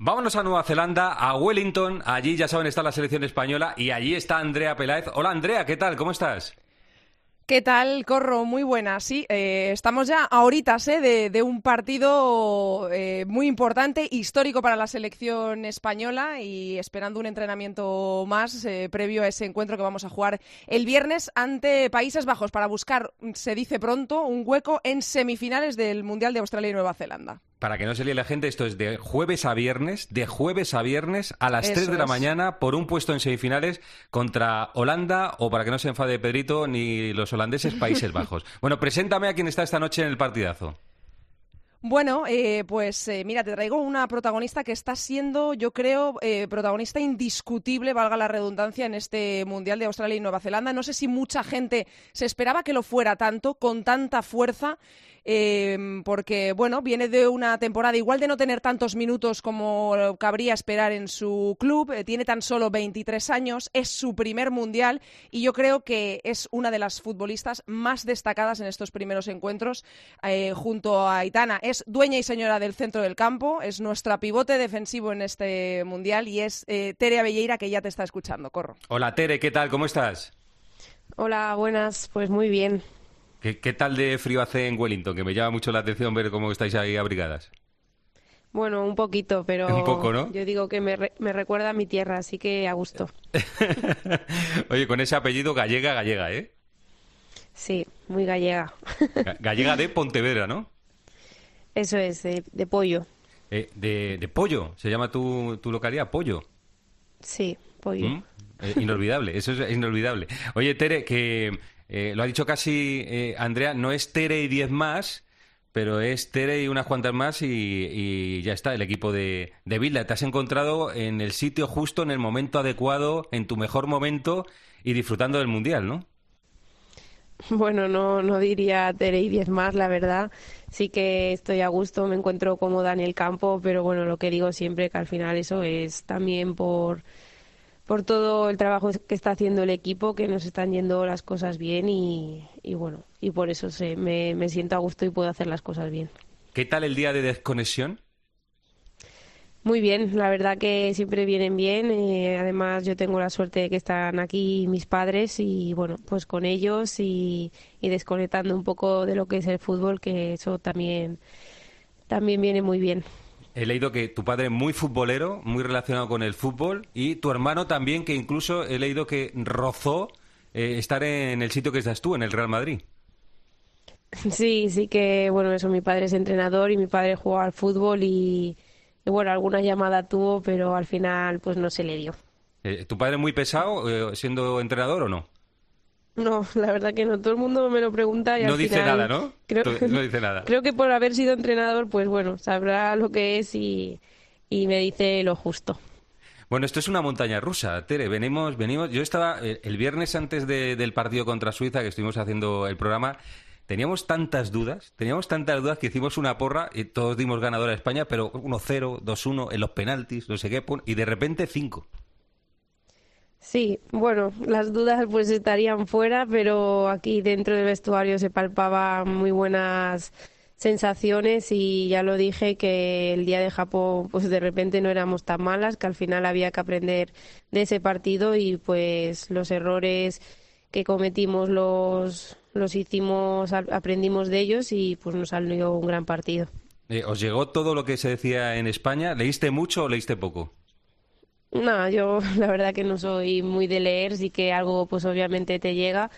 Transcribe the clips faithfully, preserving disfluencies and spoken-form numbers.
Vámonos a Nueva Zelanda, a Wellington. Allí, ya saben, está la selección española y allí está Andrea Peláez. Hola, Andrea, ¿qué tal? ¿Cómo estás? ¿Qué tal, Corro? Muy buena. Sí, eh, estamos ya a horitas eh, de, de un partido eh, muy importante, histórico para la selección española y esperando un entrenamiento más eh, previo a ese encuentro que vamos a jugar el viernes ante Países Bajos para buscar, se dice pronto, un hueco en semifinales del Mundial de Australia y Nueva Zelanda. Para que no se líe la gente, esto es de jueves a viernes, de jueves a viernes a las Eso tres de la es. mañana por un puesto en semifinales contra Holanda o, para que no se enfade Pedrito, ni los holandeses, Países Bajos. Bueno, preséntame a quien está esta noche en el partidazo. Bueno, eh, pues eh, mira, te traigo una protagonista que está siendo, yo creo, eh, protagonista indiscutible, valga la redundancia, en este Mundial de Australia y Nueva Zelanda. No sé si mucha gente se esperaba que lo fuera tanto, con tanta fuerza, eh, porque, bueno, viene de una temporada igual de no tener tantos minutos como cabría esperar en su club. Eh, tiene tan solo veintitrés años, es su primer Mundial y yo creo que es una de las futbolistas más destacadas en estos primeros encuentros, eh, junto a Aitana. Es dueña y señora del centro del campo, es nuestra pivote defensivo en este Mundial y es eh, Tere Abelleira, que ya te está escuchando, Corro. Hola, Tere, ¿qué tal? ¿Cómo estás? Hola, buenas, pues muy bien. ¿Qué, qué tal de frío hace en Wellington? Que me llama mucho la atención ver cómo estáis ahí abrigadas. Bueno, un poquito, pero Un poco, ¿no? yo digo que me, re- me recuerda a mi tierra, así que a gusto. Oye, con ese apellido gallega, gallega, ¿eh? Sí, muy gallega. Ga- Gallega de Pontevedra, ¿no? Eso es, de, de pollo. Eh, de, de Pollo, se llama tu, tu localidad, Pollo. Sí, pollo. ¿Mm? Eh, inolvidable, eso es inolvidable. Oye, Tere, que eh, lo ha dicho casi eh, Andrea, no es Tere y diez más, pero es Tere y unas cuantas más y, y ya está, el equipo de, de Bilda. Te has encontrado en el sitio justo, en el momento adecuado, en tu mejor momento y disfrutando del Mundial, ¿no? Bueno, no, no diría Tere y diez más, la verdad. Sí que estoy a gusto, me encuentro cómoda en el campo, pero bueno, lo que digo siempre, que al final eso es también por, por todo el trabajo que está haciendo el equipo, que nos están yendo las cosas bien y, y bueno, y por eso se, me, me siento a gusto y puedo hacer las cosas bien. ¿Qué tal el día de desconexión? Muy bien, la verdad que siempre vienen bien. Eh, además, yo tengo la suerte de que están aquí mis padres y bueno, pues con ellos y, y desconectando un poco de lo que es el fútbol, que eso también, también viene muy bien. He leído que tu padre es muy futbolero, muy relacionado con el fútbol, y tu hermano también, que incluso he leído que rozó eh, estar en el sitio que estás tú, en el Real Madrid. Sí, sí que, bueno, eso, mi padre es entrenador y mi padre juega al fútbol y, y bueno, alguna llamada tuvo, pero al final pues no se le dio. Eh, ¿Tu padre es muy pesado eh, siendo entrenador o no? No, la verdad que no. Todo el mundo me lo pregunta y No al dice final nada, ¿no? creo, To- No dice nada. creo que por haber sido entrenador, pues bueno, sabrá lo que es y, y me dice lo justo. Bueno, esto es una montaña rusa, Tere. Venimos, venimos. Yo estaba eh, el viernes antes de- del partido contra Suiza, que estuvimos haciendo el programa. Teníamos tantas dudas, teníamos tantas dudas que hicimos una porra y todos dimos ganadora a España, pero uno cero, dos uno en los penaltis, no sé qué, pum, y de repente cinco. Sí, bueno, las dudas pues estarían fuera, pero aquí dentro del vestuario se palpaban muy buenas sensaciones y ya lo dije que el día de Japón pues de repente no éramos tan malas, que al final había que aprender de ese partido y pues los errores que cometimos los, los hicimos, a- aprendimos de ellos y pues nos salió un gran partido. Eh, ¿Os llegó todo lo que se decía en España? ¿Leíste mucho o leíste poco? No, yo la verdad que no soy muy de leer, sí que algo pues obviamente te llega,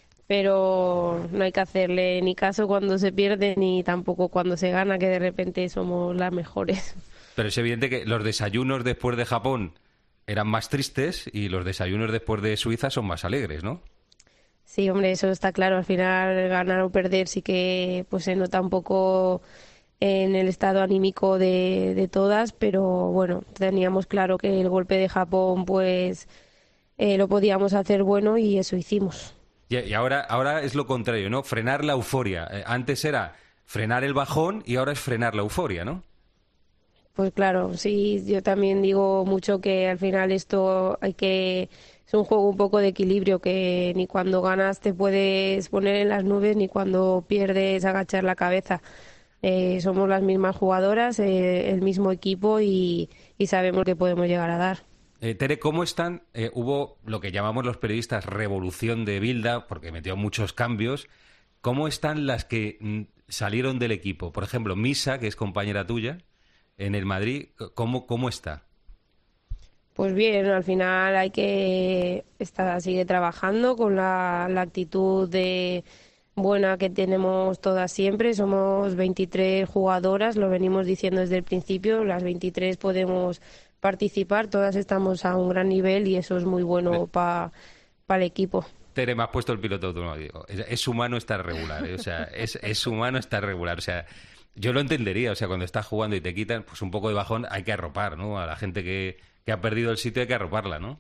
pero no hay que hacerle ni caso cuando se pierde ni tampoco cuando se gana, que de repente somos las mejores. Pero es evidente que los desayunos después de Japón eran más tristes y los desayunos después de Suiza son más alegres, ¿no? Sí, hombre, eso está claro, al final ganar o perder sí que pues se nota un poco en el estado anímico de, de todas, pero bueno, teníamos claro que el golpe de Japón pues eh, lo podíamos hacer bueno y eso hicimos. Y, y ahora, ahora es lo contrario, ¿no? Frenar la euforia. Eh, antes era frenar el bajón y ahora es frenar la euforia, ¿no? Pues claro, sí, yo también digo mucho que al final esto hay que... Es un juego un poco de equilibrio, que ni cuando ganas te puedes poner en las nubes, ni cuando pierdes agachar la cabeza. Eh, somos las mismas jugadoras, eh, el mismo equipo y, y sabemos que podemos llegar a dar. Eh, Tere, ¿cómo están? Eh, hubo lo que llamamos los periodistas revolución de Bilda, porque metió muchos cambios. ¿Cómo están las que mm, salieron del equipo? Por ejemplo, Misa, que es compañera tuya en el Madrid, ¿cómo, cómo está? Pues bien, al final hay que estar, sigue trabajando con la, la actitud de buena que tenemos todas siempre. Somos veintitrés jugadoras, lo venimos diciendo desde el principio, las veintitrés podemos participar, todas estamos a un gran nivel y eso es muy bueno para pa el equipo. Tere, me has puesto el piloto automático. Es, es humano estar regular, ¿eh? O sea, es, es humano estar regular, o sea... Yo lo entendería, o sea, cuando estás jugando y te quitan, pues un poco de bajón hay que arropar, ¿no? A la gente que, que ha perdido el sitio hay que arroparla, ¿no?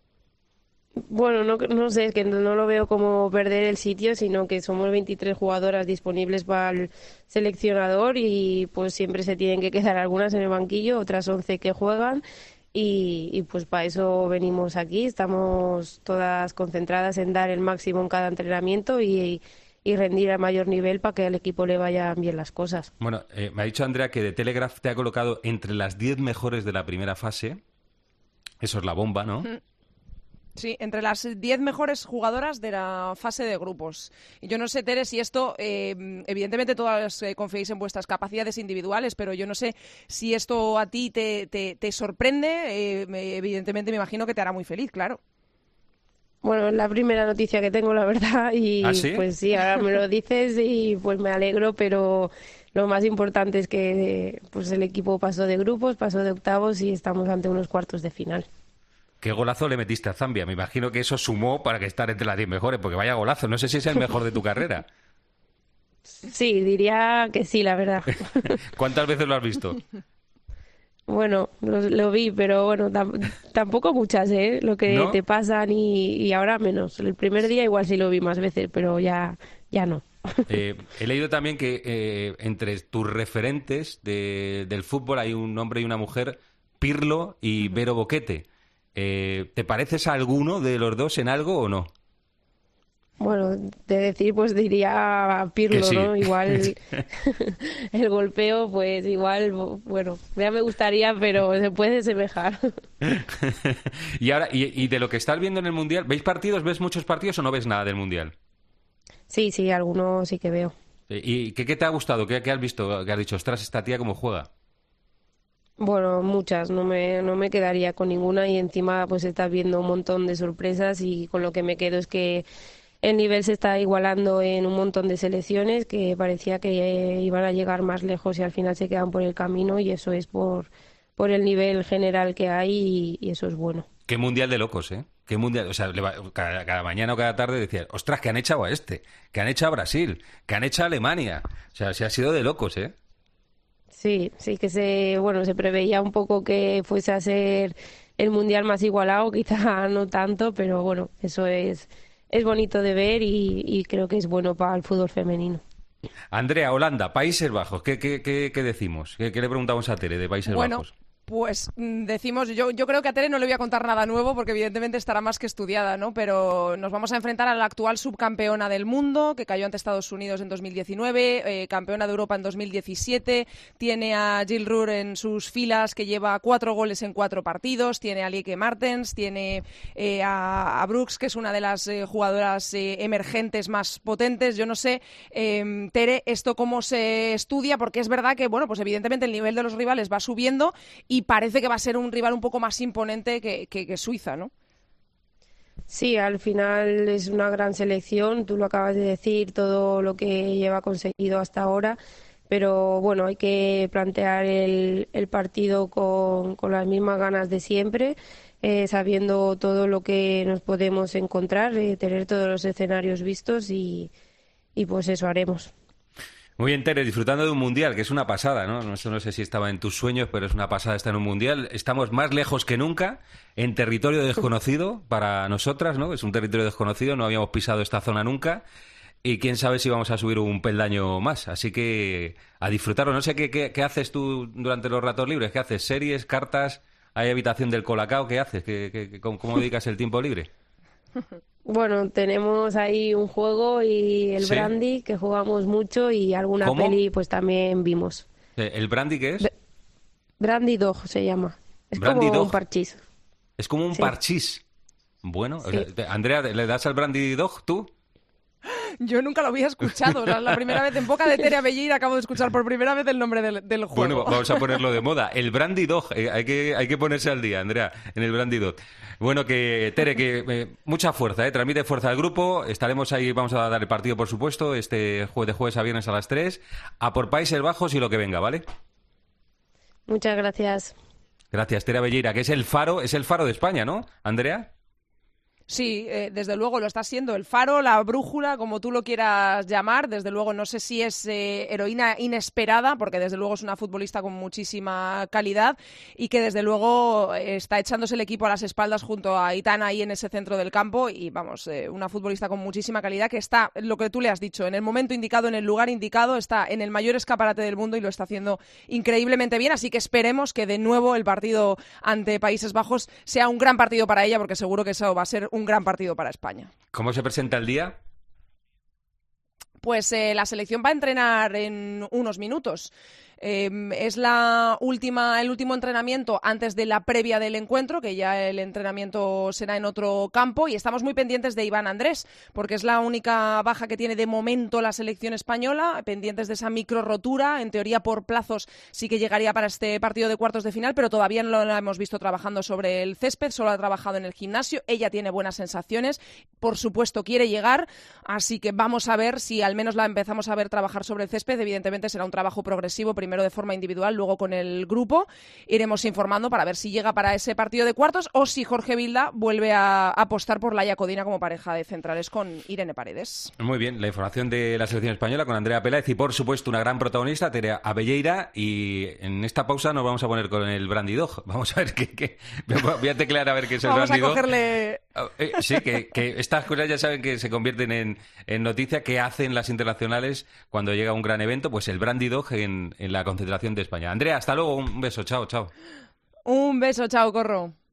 Bueno, no, no sé, es que no, no lo veo como perder el sitio, sino que somos veintitrés jugadoras disponibles para el seleccionador y pues siempre se tienen que quedar algunas en el banquillo, otras once que juegan y, y pues para eso venimos aquí, estamos todas concentradas en dar el máximo en cada entrenamiento y... y y rendir a mayor nivel para que al equipo le vayan bien las cosas. Bueno, eh, me ha dicho Andrea que The Telegraph te ha colocado entre las diez mejores de la primera fase. Eso es la bomba, ¿no? Sí, entre las diez mejores jugadoras de la fase de grupos. Y yo no sé, Tere, si esto, eh, evidentemente todas eh, confiáis en vuestras capacidades individuales, pero yo no sé si esto a ti te, te, te sorprende. Eh, me, evidentemente me imagino que te hará muy feliz, claro. Bueno, es la primera noticia que tengo, la verdad, y ¿Ah, sí? pues sí, ahora me lo dices y pues me alegro, pero lo más importante es que pues el equipo pasó de grupos, pasó de octavos y estamos ante unos cuartos de final. ¿Qué golazo le metiste a Zambia? Me imagino que eso sumó para que estar entre las diez mejores, porque vaya golazo, no sé si es el mejor de tu carrera. Sí, diría que sí, la verdad. ¿Cuántas veces lo has visto? Bueno, lo, lo vi, pero bueno, tam, tampoco muchas, ¿eh? Lo que ¿No? te pasan y, y ahora menos. El primer día igual sí lo vi más veces, pero ya, ya no. Eh, he leído también que eh, entre tus referentes de, del fútbol hay un hombre y una mujer, Pirlo y Vero Boquete. Eh, ¿Te pareces a alguno de los dos en algo o no? Bueno, de decir, pues diría Pirlo, Que sí. ¿no? Igual el golpeo, pues igual, bueno, ya me gustaría, pero se puede semejar. Y ahora, y, y de lo que estás viendo en el Mundial, ¿veis partidos? ¿Ves muchos partidos o no ves nada del Mundial? Sí, sí, algunos sí que veo. ¿Y qué, qué te ha gustado? ¿Qué, qué has visto? ¿Qué has dicho? Ostras, esta tía cómo juega. Bueno, muchas, no me, no me quedaría con ninguna y encima pues estás viendo un montón de sorpresas y con lo que me quedo es que el nivel se está igualando en un montón de selecciones que parecía que eh, iban a llegar más lejos y al final se quedan por el camino y eso es por, por el nivel general que hay y, y eso es bueno. Qué mundial de locos, ¿eh? Qué mundial, o sea, le va- cada, cada mañana o cada tarde decía, ostras, que han echado a este, que han echado a Brasil, que han echado a Alemania. O sea, se ha sido de locos, ¿eh? Sí, sí que se, bueno, se preveía un poco que fuese a ser el mundial más igualado, quizá no tanto, pero bueno, eso es, es bonito de ver y, y creo que es bueno para el fútbol femenino. Andrea, Holanda, Países Bajos, ¿qué, qué, qué, qué decimos? ¿Qué, qué le preguntamos a Tere de Países Bueno, Bajos? pues mm, decimos, yo, yo creo que a Tere no le voy a contar nada nuevo porque evidentemente estará más que estudiada, ¿no? Pero nos vamos a enfrentar a la actual subcampeona del mundo, que cayó ante Estados Unidos en dos mil diecinueve, eh, campeona de Europa en dos mil diecisiete, tiene a Jill Ruhr en sus filas, que lleva cuatro goles en cuatro partidos, tiene a Lieke Martens, tiene eh, a, a Brooks, que es una de las eh, jugadoras eh, emergentes más potentes. Yo no sé, eh, Tere, esto cómo se estudia, porque es verdad que, bueno, pues evidentemente el nivel de los rivales va subiendo y parece que va a ser un rival un poco más imponente que, que, que Suiza, ¿no? Sí, al final es una gran selección, tú lo acabas de decir, todo lo que lleva conseguido hasta ahora, pero bueno, hay que plantear el, el partido con, con las mismas ganas de siempre, eh, sabiendo todo lo que nos podemos encontrar, eh, tener todos los escenarios vistos y, y pues eso haremos. Muy bien, Tere, disfrutando de un mundial, que es una pasada, ¿no? No sé, no sé si estaba en tus sueños, pero es una pasada estar en un mundial. Estamos más lejos que nunca, en territorio desconocido para nosotras, ¿no? Es un territorio desconocido, no habíamos pisado esta zona nunca. Y quién sabe si vamos a subir un peldaño más. Así que a disfrutarlo. No sé qué, qué, qué haces tú durante los ratos libres. ¿Qué haces? ¿Series? ¿Cartas? ¿Hay habitación del Colacao? ¿Qué haces? ¿Qué, qué, qué- cómo, cómo dedicas el tiempo libre? Bueno, tenemos ahí un juego y el ¿Sí? brandy que jugamos mucho y alguna ¿Cómo? peli pues también vimos. Eh, ¿El brandy qué es? Brandy Dog se llama. Es Brandy como dog. un parchís. Es como un Sí. parchís. Bueno, Sí. o sea, Andrea, ¿le das al Brandy Dog tú? Yo nunca lo había escuchado. O sea, la primera vez en boca de Tere Abelleira acabo de escuchar por primera vez el nombre del, del juego. Bueno, vamos a ponerlo de moda. El Brandy Dog. Eh, hay, que, hay que ponerse al día, Andrea, en el Brandy Dog. Bueno, que Tere, que eh, mucha fuerza, ¿eh? Transmite fuerza al grupo. Estaremos ahí, vamos a dar el partido, por supuesto, este jueves de jueves a viernes a las tres. A por Países Bajos y lo que venga, ¿vale? Muchas gracias. Gracias, Tere Abelleira, que es el faro, es el faro de España, ¿no, Andrea? Sí, eh, desde luego lo está siendo el faro, la brújula, como tú lo quieras llamar. Desde luego no sé si es eh, heroína inesperada, porque desde luego es una futbolista con muchísima calidad y que desde luego eh, está echándose el equipo a las espaldas junto a Aitana ahí en ese centro del campo y vamos, eh, una futbolista con muchísima calidad que está, lo que tú le has dicho, en el momento indicado, en el lugar indicado, está en el mayor escaparate del mundo y lo está haciendo increíblemente bien, así que esperemos que de nuevo el partido ante Países Bajos sea un gran partido para ella, porque seguro que eso va a ser un gran partido para España. ¿Cómo se presenta el día? Pues eh, la selección va a entrenar en unos minutos. Eh, es la última, el último entrenamiento antes de la previa del encuentro, que ya el entrenamiento será en otro campo, y estamos muy pendientes de Iván Andrés, porque es la única baja que tiene de momento la selección española, pendientes de esa micro rotura, en teoría por plazos sí que llegaría para este partido de cuartos de final, pero todavía no la hemos visto trabajando sobre el césped, solo ha trabajado en el gimnasio, ella tiene buenas sensaciones, por supuesto quiere llegar, así que vamos a ver si al menos la empezamos a ver trabajar sobre el césped. Evidentemente será un trabajo progresivo, primero de forma individual, luego con el grupo. Iremos informando para ver si llega para ese partido de cuartos o si Jorge Vilda vuelve a apostar por Laia Codina como pareja de centrales con Irene Paredes. Muy bien, la información de la selección española con Andrea Peláez y, por supuesto, una gran protagonista, Tere Abelleira. Y en esta pausa nos vamos a poner con el Brandy Dog. Vamos a ver qué... qué... Voy a teclear a ver qué es el vamos Brandy a Dog. cogerle... Eh, sí, que, que estas cosas ya saben que se convierten en, en noticia. ¿Qué hacen las internacionales cuando llega un gran evento? Pues el Brandy Dog en, en la concentración de España. Andrea, hasta luego, un beso, chao, chao. Un beso, chao, Corro.